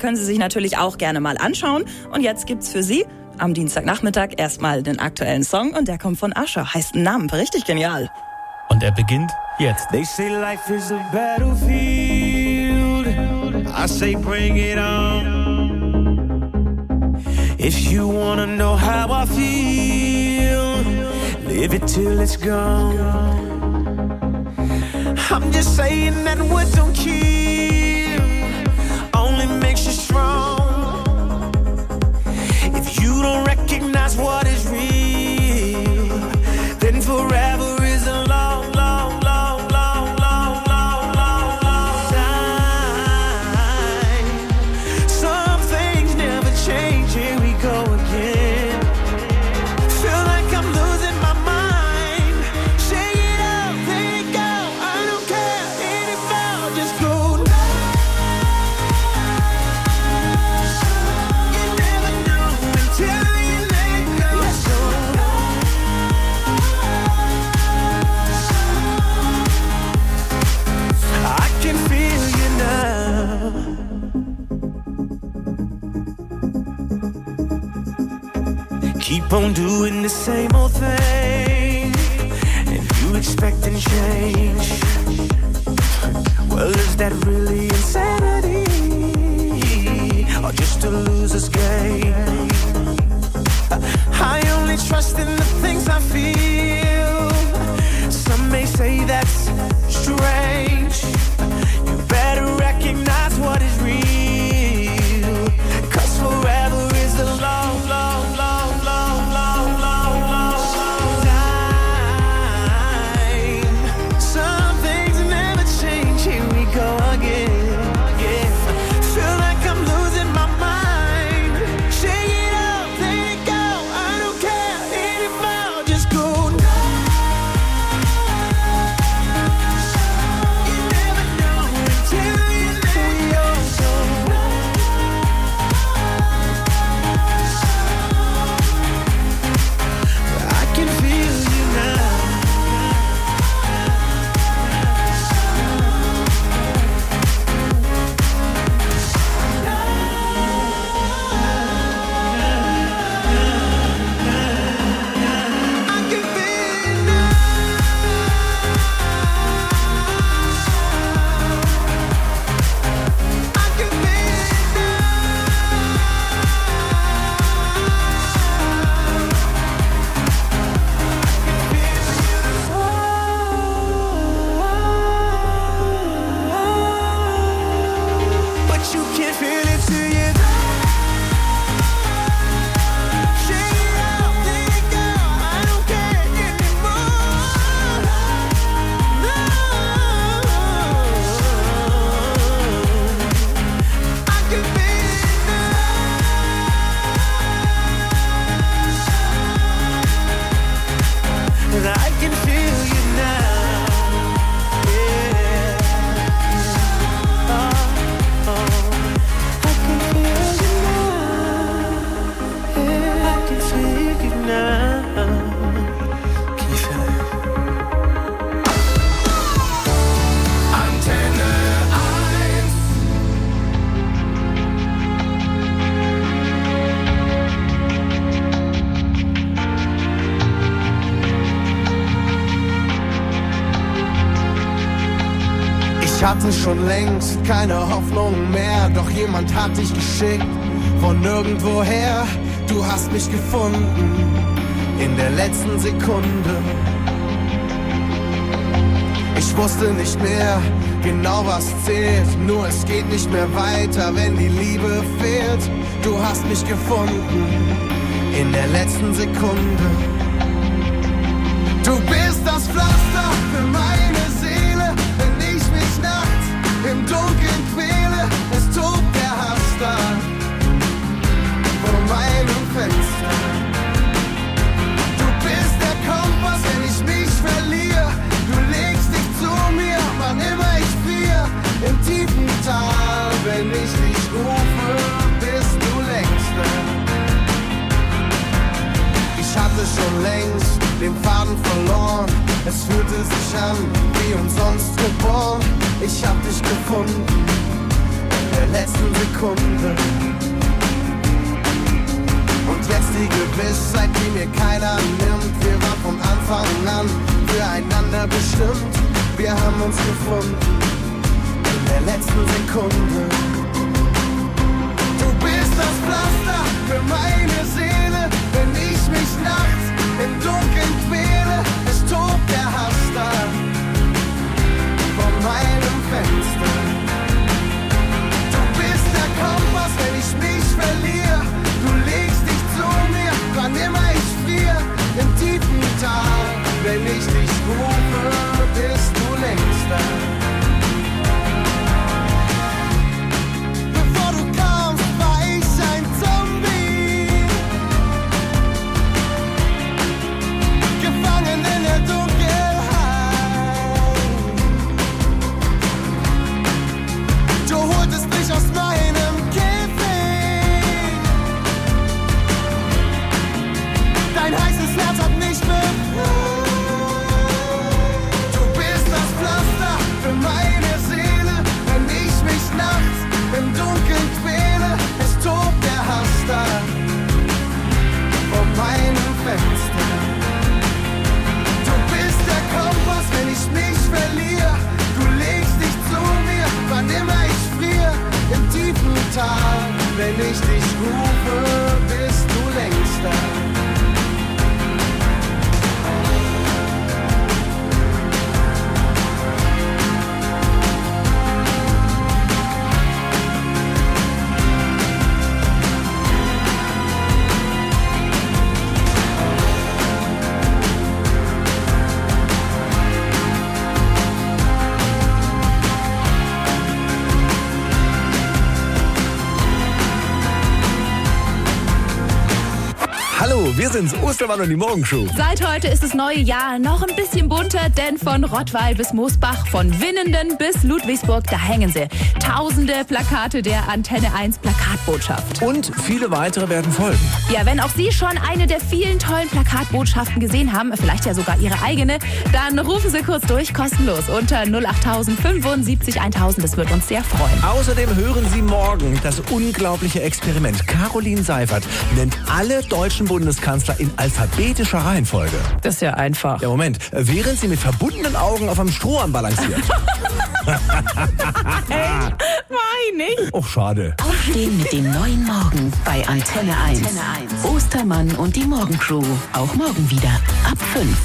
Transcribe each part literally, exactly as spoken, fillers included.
können Sie sich natürlich auch gerne mal anschauen. Und jetzt gibt's für Sie am Dienstagnachmittag erstmal den aktuellen Song und der kommt von Usher, heißt Namen, richtig genial. Und er beginnt jetzt. They say life is a battlefield. I say bring it on. If you wanna know how I feel, live it till it's gone. I'm just saying that what don't kill only makes you strong. If you don't recognize what is real, then forever is a long, long, long, long, long, long, long, long time. Some things never change, here we go again. Feel like I'm losing my mind. Shake it up, let it go, I don't care anymore, just go now. You never know until you let go. So I can feel you now. Keep on doing the same old thing, and you expecting change. Well, is that really insanity, or just a loser's game? I only trust in the things I feel. Some may say that's strange. You better recognize what is real, 'cause forever is a long, long, long, long, long, long, long, long time. Some things never change, here we go again, yeah. Feel like I'm losing my mind. Shake it up, let it go, I don't care anymore, just go now. You never know until you let go. So I can feel you now. I can feel you now. I can feel you now. But you can't feel it till you shake it up, let it go, I don't care anymore. No, I can feel it now. And I can feel you now. Yeah. Oh, oh. I can feel you now. Yeah, I can feel you now. Can you feel it? Antenne eins. Ich hatte schon längst keine Hoffnung mehr, doch jemand hat dich geschickt von nirgendwoher. Du hast mich gefunden in der letzten Sekunde. Ich wusste nicht mehr genau, was zählt, nur es geht nicht mehr weiter, wenn die Liebe fehlt. Du hast mich gefunden in der letzten Sekunde. Du bist das Pflaster für meine Seele, wenn ich mich nachts im Dunkeln quäle. Es tobt der Hass da vor meinem Fenster. Du bist der Kompass, wenn ich mich verliere. Du legst dich zu mir, wann immer ich friere. Im tiefen Tal, wenn ich dich rufe, bist du längst da. Ich hatte schon längst den Faden verloren. Es fühlte sich an wie umsonst geboren. Ich hab dich gefunden in der der letzten Sekunde. Und jetzt die Gewissheit, die mir keiner nimmt. Wir waren von Anfang an füreinander bestimmt. Wir haben uns gefunden in der letzten Sekunde. Du bist das Pflaster für meine Seele, wenn ich mich nachts im Dunkeln quäle. Es tobt der Hass da vor meinem Fenster. Du bist der Kompass, wenn ich mich verliere. Du legst dich zu mir, wann immer ich friere. Im tiefen Tal, wenn ich dich rufe, bist du längst da. Bevor du kamst, war ich ein Zombie, gefangen in der Dunkelheit. Du holtest mich aus meinem Käfig, dein heißes Herz hat mich befreit. Du bist das Pflaster für meine Seele, wenn ich mich nachts im Dunkeln quäle. Es tobt der Hass da vor meinem Fenster. Du bist der Kompass, wenn ich mich verliere. Du legst dich zu mir, wann immer ich friere. Im tiefen Tal, wenn ich dich rufe, bist du längst da. Hallo, wir sind's, Ostermann und die Morgenshow. Seit heute ist das neue Jahr noch ein bisschen bunter, denn von Rottweil bis Moosbach, von Winnenden bis Ludwigsburg, da hängen sie. Tausende Plakate der Antenne eins Plakatbotschaft. Und viele weitere werden folgen. Ja, wenn auch Sie schon eine der vielen tollen Plakatbotschaften gesehen haben, vielleicht ja sogar Ihre eigene, dann rufen Sie kurz durch, kostenlos, unter null acht fünfundsiebzig tausend. Das wird uns sehr freuen. Außerdem hören Sie morgen das unglaubliche Experiment. Caroline Seifert nennt alle deutschen Bundeskanzler in alphabetischer Reihenfolge. Das ist ja einfach. Ja, Moment. Während sie mit verbundenen Augen auf einem Strohhalm balanciert. Hey, mach ich nicht. Och, schade. Aufstehen mit dem neuen Morgen bei Antenne eins. Ostermann und die Morgencrew. Auch morgen wieder ab fünf.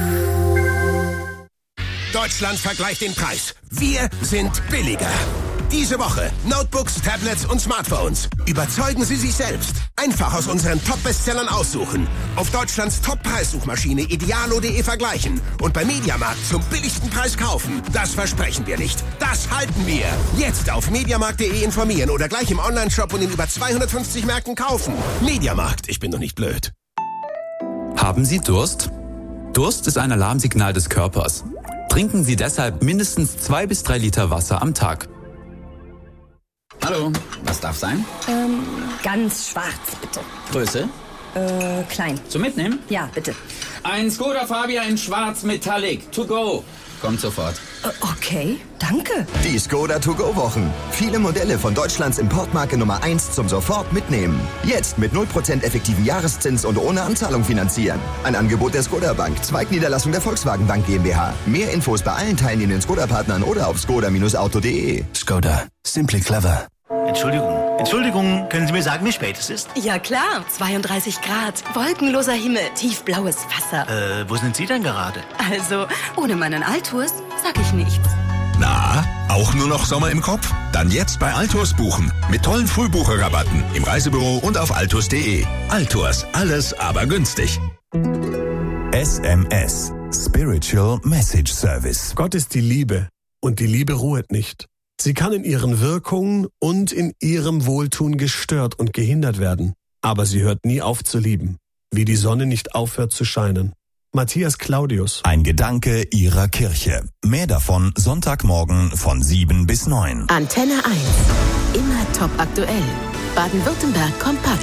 Deutschland vergleicht den Preis. Wir sind billiger. Diese Woche Notebooks, Tablets und Smartphones. Überzeugen Sie sich selbst. Einfach aus unseren Top-Bestsellern aussuchen. Auf Deutschlands Top-Preissuchmaschine idealo punkt de vergleichen. Und bei Mediamarkt zum billigsten Preis kaufen. Das versprechen wir nicht. Das halten wir. Jetzt auf mediamarkt punkt de informieren oder gleich im Onlineshop und in über zweihundertfünfzig Märkten kaufen. Mediamarkt, ich bin doch nicht blöd. Haben Sie Durst? Durst ist ein Alarmsignal des Körpers. Trinken Sie deshalb mindestens zwei bis drei Liter Wasser am Tag. Hallo, was darf sein? Ähm, ganz schwarz, bitte. Größe? Äh, klein. Zum Mitnehmen? Ja, bitte. Ein Skoda Fabia in schwarz Metallic. To go. Kommt sofort. Äh, okay, danke. Die Skoda To-Go-Wochen. Viele Modelle von Deutschlands Importmarke Nummer eins zum sofort mitnehmen. Jetzt mit null Prozent effektiven Jahreszins und ohne Anzahlung finanzieren. Ein Angebot der Skoda Bank, Zweigniederlassung der Volkswagen Bank GmbH. Mehr Infos bei allen teilnehmenden Skoda-Partnern oder auf skoda Bindestrich auto punkt de. Skoda. Simply clever. Entschuldigung, Entschuldigung, können Sie mir sagen, wie spät es ist? Ja klar, zweiunddreißig Grad, wolkenloser Himmel, tiefblaues Wasser. Äh, wo sind Sie denn gerade? Also, ohne meinen Altours sag ich nichts. Na, auch nur noch Sommer im Kopf? Dann jetzt bei Altours buchen. Mit tollen Frühbucherrabatten im Reisebüro und auf altours punkt de. Altours, alles aber günstig. S M S, Spiritual Message Service. Gott ist die Liebe und die Liebe ruhet nicht. Sie kann in ihren Wirkungen und in ihrem Wohltun gestört und gehindert werden. Aber sie hört nie auf zu lieben, wie die Sonne nicht aufhört zu scheinen. Matthias Claudius. Ein Gedanke Ihrer Kirche. Mehr davon Sonntagmorgen von sieben bis neun. Antenne eins. Immer top aktuell. Baden-Württemberg kompakt.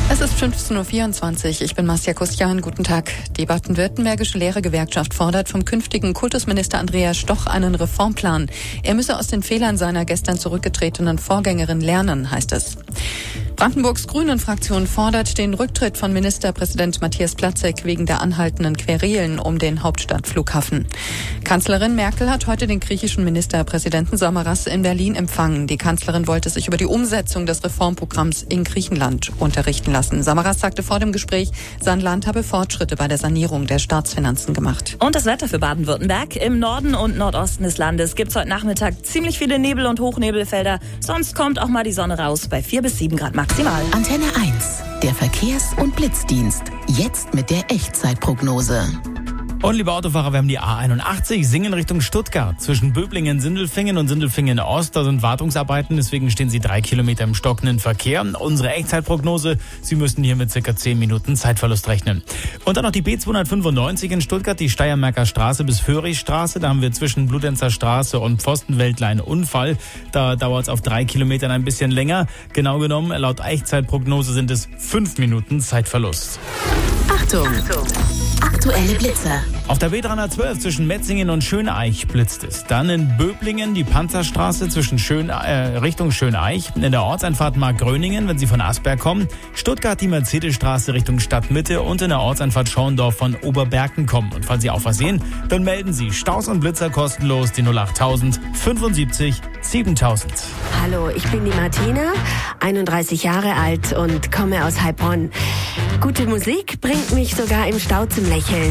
Es ist fünfzehn Uhr vierundzwanzig. Ich bin Marcia Kustian. Guten Tag. Die baden-württembergische Lehrergewerkschaft fordert vom künftigen Kultusminister Andreas Stoch einen Reformplan. Er müsse aus den Fehlern seiner gestern zurückgetretenen Vorgängerin lernen, heißt es. Brandenburgs Grünen-Fraktion fordert den Rücktritt von Ministerpräsident Matthias Platzek wegen der anhaltenden Querelen um den Hauptstadtflughafen. Kanzlerin Merkel hat heute den griechischen Ministerpräsidenten Samaras in Berlin empfangen. Die Kanzlerin wollte sich über die Umsetzung des Reformprogramms in Griechenland unterrichten lassen. Samaras sagte vor dem Gespräch, sein Land habe Fortschritte bei der Sanierung der Staatsfinanzen gemacht. Und das Wetter für Baden-Württemberg. Im Norden und Nordosten des Landes gibt es heute Nachmittag ziemlich viele Nebel- und Hochnebelfelder. Sonst kommt auch mal die Sonne raus bei vier bis sieben Grad maximal. Antenne eins, der Verkehrs- und Blitzdienst. Jetzt mit der Echtzeitprognose. Und liebe Autofahrer, wir haben die A einundachtzig, Singen Richtung Stuttgart. Zwischen Böblingen, Sindelfingen und Sindelfingen Ost, da sind Wartungsarbeiten, deswegen stehen Sie drei Kilometer im stockenden Verkehr. Unsere Echtzeitprognose, Sie müssten hier mit circa zehn Minuten Zeitverlust rechnen. Und dann noch die B zweihundertfünfundneunzig in Stuttgart, die Steiermärker Straße bis Föhrichstraße. Da haben wir zwischen Bludenzer Straße und Pfostenwäldler einen Unfall. Da dauert es auf drei Kilometern ein bisschen länger. Genau genommen, laut Echtzeitprognose sind es fünf Minuten Zeitverlust. Achtung! Achtung. Aktuelle Blitzer. Auf der B dreihundertzwölf zwischen Metzingen und Schöneich blitzt es. Dann in Böblingen die Panzerstraße zwischen Schön, äh, Richtung Schöneich. In der Ortseinfahrt Markgröningen, wenn Sie von Asberg kommen. Stuttgart die Mercedesstraße Richtung Stadtmitte und in der Ortseinfahrt Schorndorf von Oberberken kommen. Und falls Sie auch was sehen, dann melden Sie Staus und Blitzer kostenlos die null achttausend fünfundsiebzig siebentausend. Hallo, ich bin die Martina, einunddreißig Jahre alt und komme aus Heilbronn. Gute Musik bringt mich sogar im Stau zum Lächeln.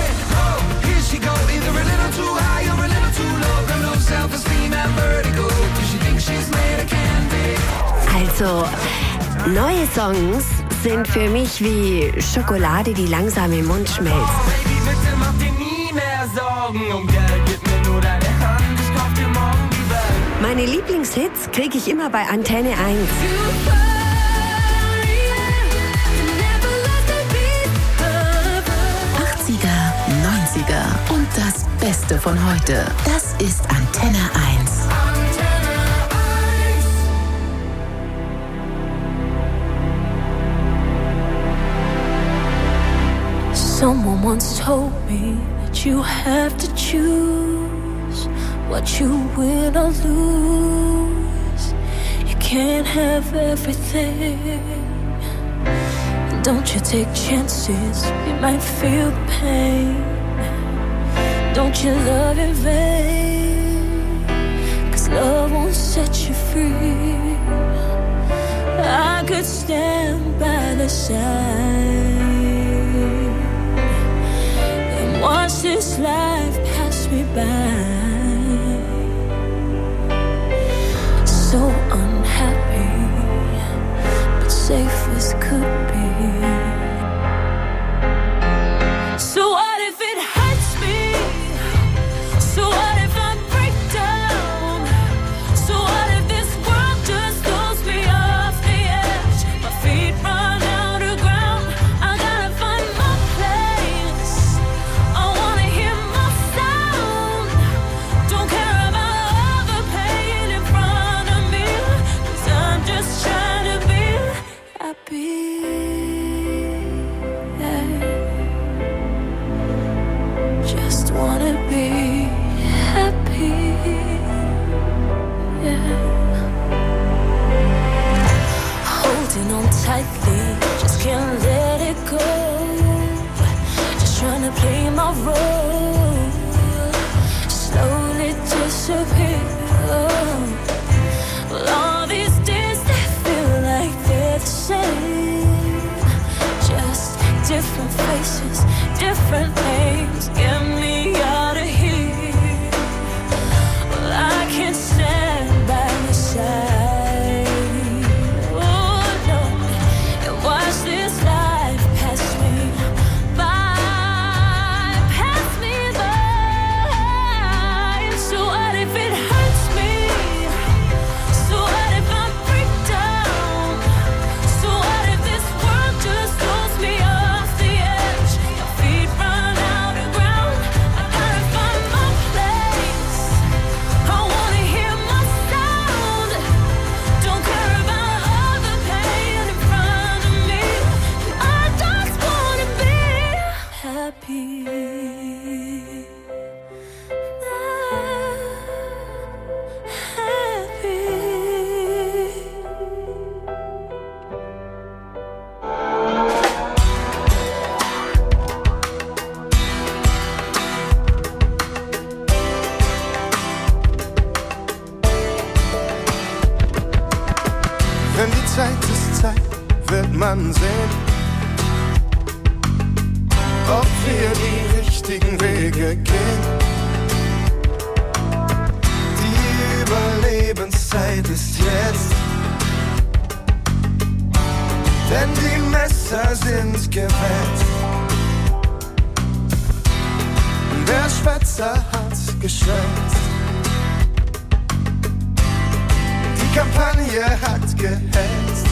Also, neue Songs sind für mich wie Schokolade, die langsam im Mund schmilzt. Baby, bitte mach dir nie mehr Sorgen um Geld, gib mir nur deine Hand, ich kauf dir morgen die Welt. Meine Lieblingshits kriege ich immer bei Antenne eins. achtziger, neunziger und das Beste von heute. Das ist Antenne eins. Someone once told me that you have to choose what you win or lose. You can't have everything. Don't you take chances, you might feel the pain. Don't you love in vain, 'cause love won't set you free. I could stand by the side and watch this life pass me by. So unhappy, but safe as could be. So what if it hurts me? So what if I break down? So what if this world just throws me off the edge? My feet run out of ground. I gotta find my place. I wanna hear my sound. Don't care about all the pain in front of me, 'cause I'm just trying to be happy. Just wanna be happy, yeah. Holding on tightly, just can't let it go. Just trying to play my role, slowly disappear. Well, all these days they feel like they're the same. Just different faces, different names. Get me out of here. Well, I can't stand by your side. Oh no, and watch this life pass me by, pass me by. So what if it hurts me? So what Wenn die Zeit ist Zeit, wird man sehen, ob wir die richtigen Wege gehen. Die Überlebenszeit ist jetzt, denn die Messer sind gewetzt. Der Schwätzer hat geschwätzt, die Kampagne hat gehetzt,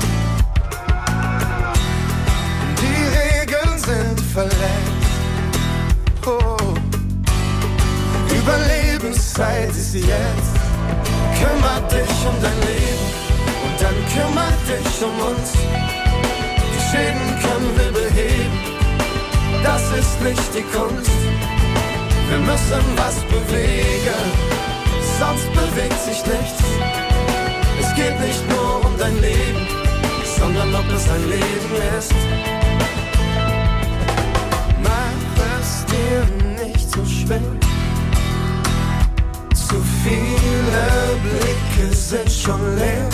die Regeln sind verletzt. Oh, Überlebenszeit ist jetzt. Kümmer dich um dein Leben und dann kümmer dich um uns. Die Schäden können wir beheben, das ist nicht die Kunst. Wir müssen was bewegen, sonst bewegt sich nichts. Es geht nicht nur um dein Leben, sondern ob es ein Leben ist. Mach es dir nicht so schwer. Zu viele Blicke sind schon leer.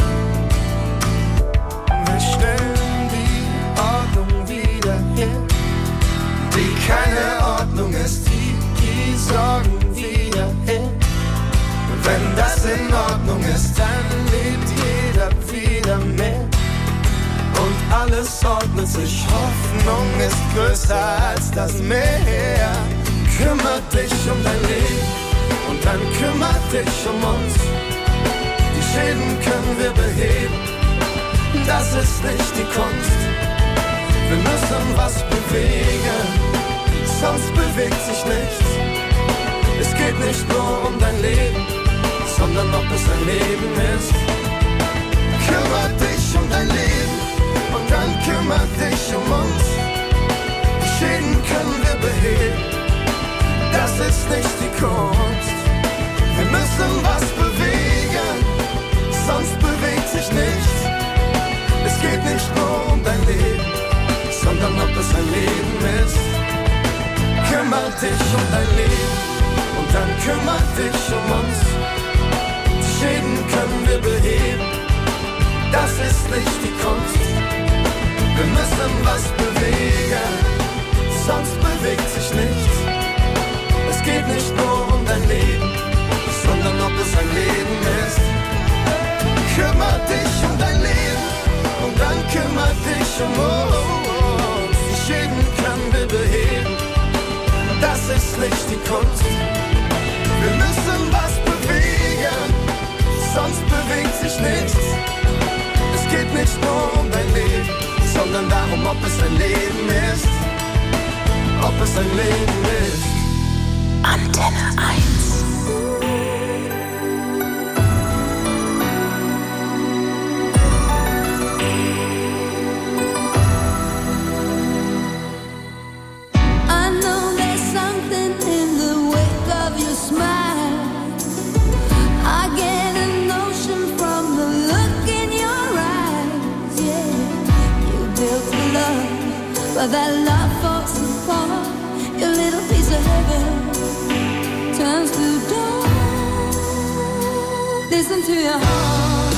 Wir stellen die Ordnung wieder her, die keine Ordnung ist, die, die sorgen wieder her. Wenn das in Ordnung ist, dann lebt jeder wieder mehr. Und alles ordnet sich, Hoffnung ist größer als das Meer. Kümmer dich um dein Leben und dann kümmer dich um uns. Die Schäden können wir beheben, das ist nicht die Kunst. Wir müssen was bewegen, sonst bewegt sich nichts. Es geht nicht nur um dein Leben, sondern ob es ein Leben ist. Kümmer dich um dein Leben und dann kümmer dich um uns. Die Schäden können wir beheben, das ist nicht die Kunst. Wir müssen was bewegen, sonst bewegt sich nichts. Es geht nicht nur um dein Leben, sondern ob es ein Leben ist. Kümmer dich um dein Leben und dann kümmer dich um uns. Die Schäden können wir beheben, das ist nicht die Kunst. Wir müssen was bewegen, sonst bewegt sich nichts. Es geht nicht nur um dein Leben, sondern ob es ein Leben ist. Kümmer dich um dein Leben und dann kümmer dich um uns. Die Schäden können wir beheben, das ist nicht die Kunst. Wir müssen was bewegen, sonst bewegt sich nichts. Es geht nicht nur um dein Leben, sondern darum, ob es ein Leben ist. Ob es ein Leben ist. Antenne eins. But that love falls apart. Your little piece of heaven turns to dawn. Listen to your heart.